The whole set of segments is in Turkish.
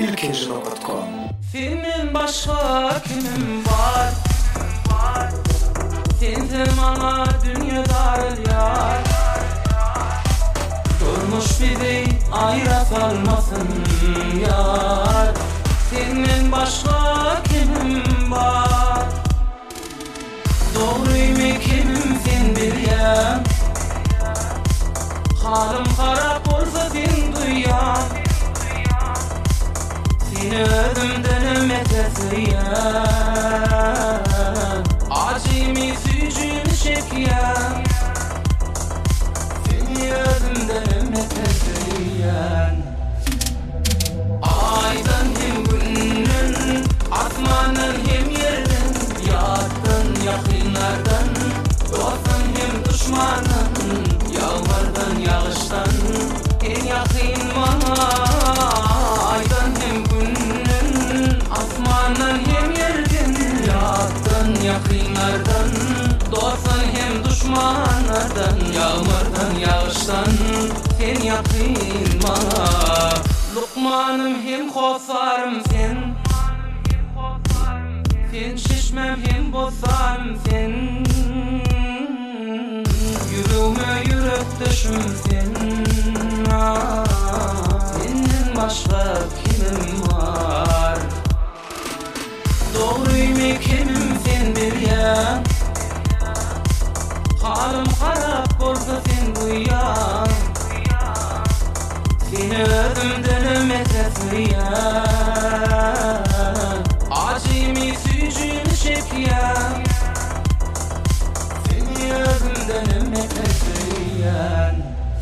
ilkejilo.com. Senin başka kimim var? Sensin bana dünyada yar. Durmuş bizi ayrı kalmasın yar. Senin başka kimim var? Doğruyum kimim sen bilyen. Halim harap olsa sen duyan. Seni özümden ümitesiyen. Acemi sücümü çekiyen. Seni özümden ümitesiyen. Aydan hem günün, asmanın hem yerden. Yattın yakınlardan, dostun hem düşmanın. Yağmurdan yağıştan, en yakın bana. Aydan hem günün, asmanın hem yerden. Yattın yakınlardan, dostun hem düşmanlardan. Yağmurdan yağıştan, en yakın bana. Lokmanım hem kosarım sen. Sen şişmem hem bozarım sen. Yüreğime yürek düşüm sen. Senin başka kimim var? Doğruyum kimim sen bilyen. Halim harap olsa sen duyan. Seni özümden ümitesiyen. Acemi sücümü çekiyen. Seni özümden ümitesiyen.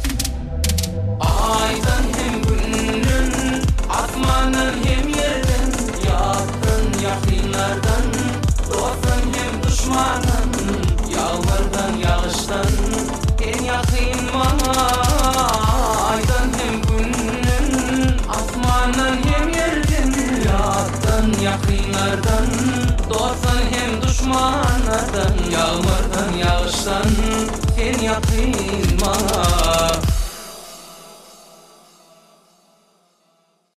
Aydan hem günün, asmanın hem yerden. Yattın yakınlardan, dostun hem düşmanın. Yağmurdan yağıştan, en yakın bana. Aydan hem günün, asmanın hem yerden. Yattın yakınlardan, dostun hem düşmanlardan. Yağmurdan yağıştan, en yakın bana.